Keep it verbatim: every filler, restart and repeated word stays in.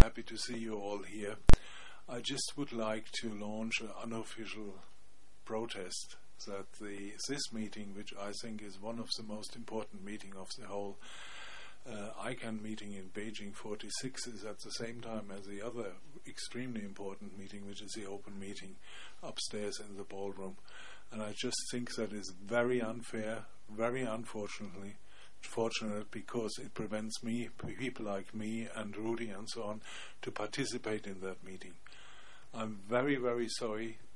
happy to see you all here. I just would like to launch an unofficial protest that the this meeting, which I think is one of the most important meeting of the whole uh, I CAN meeting in Beijing forty-six, is at the same time as the other extremely important meeting, which is the open meeting upstairs in the ballroom. And I just think that is very unfair, very unfortunately, fortunate, because it prevents me, people like me and Rudy and so on, to participate in that meeting. I'm very, very sorry